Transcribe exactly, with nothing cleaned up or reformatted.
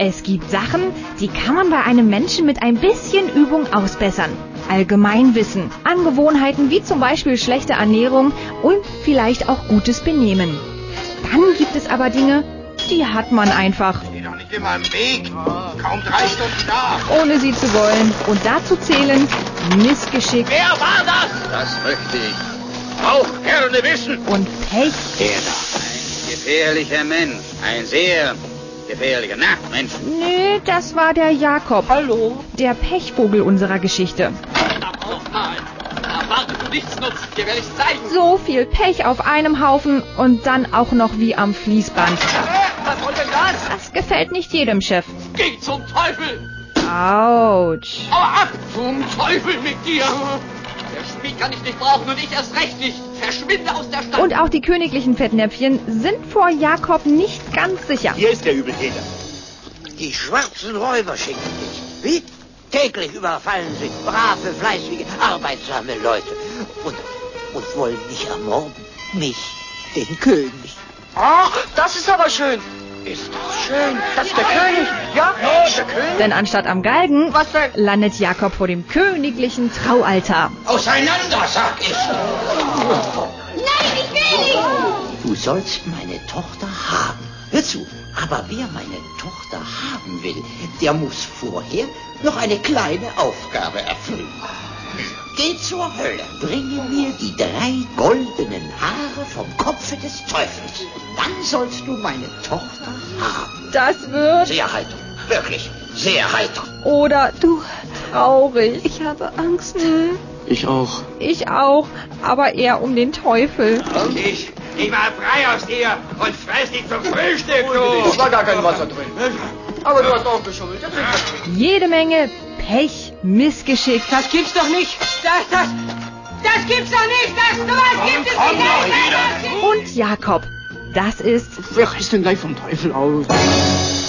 Es gibt Sachen, die kann man bei einem Menschen mit ein bisschen Übung ausbessern. Allgemeinwissen, Angewohnheiten wie zum Beispiel schlechte Ernährung und vielleicht auch gutes Benehmen. Dann gibt es aber Dinge, die hat man einfach. Steh doch nicht immer im Weg. Kaum drei Stunden da. Ohne sie zu wollen. Und dazu zählen Missgeschick. Wer war das? Das möchte ich auch gerne wissen. Und Pech. Der da. Ein gefährlicher Mensch. Ein sehr gefährlicher na, Mensch. Nö, das war der Jakob. Hallo? Der Pechvogel unserer Geschichte. Warte, nichts nutzt. Dir werde ich's zeigen. So viel Pech auf einem Haufen und dann auch noch wie am Fließband. Was soll denn das? Das gefällt nicht jedem Chef. Geh zum Teufel! Autsch. Hau ab! Zum Teufel mit dir! Der Schmied kann ich nicht brauchen und ich erst recht nicht. Verschwinde aus der Stadt! Und auch die königlichen Fettnäpfchen sind vor Jakob nicht ganz sicher. Hier ist der Übeltäter. Die schwarzen Räuber schicken dich. Wie? Täglich überfallen sie brave, fleißige, arbeitsame Leute. Und, und wollen mich ermorden. Mich, den König. Ach, das ist aber schön. Ist das schön? Das ist der König. Ja, der König. Denn anstatt am Galgen Was denn? landet Jakob vor dem königlichen Traualtar. Auseinander, sag ich. Nein, ich will nicht! Du sollst meine Tochter haben. Hör zu, aber wer meine Tochter haben will, der muss vorher noch eine kleine Aufgabe erfüllen. Geh zur Hölle, bringe mir die drei goldenen Haare vom Kopfe des Teufels. Dann sollst du meine Tochter haben. Das wird... Sehr heiter, wirklich, sehr heiter. Oder du traurig. Ich habe Angst. Hm, Ich auch. ich auch, aber eher um den Teufel. Ich, ich war frei aus dir und fress dich zum Frühstück, du. Es war gar kein Wasser drin. Aber du hast auch geschummelt. Jede Menge Pech, Missgeschick. Das gibt's doch nicht. Das, das, das gibt's doch nicht. Das, sowas gibt es Komm nicht. doch wieder. Und Jakob. Das ist Wer heißt denn gleich vom Teufel aus?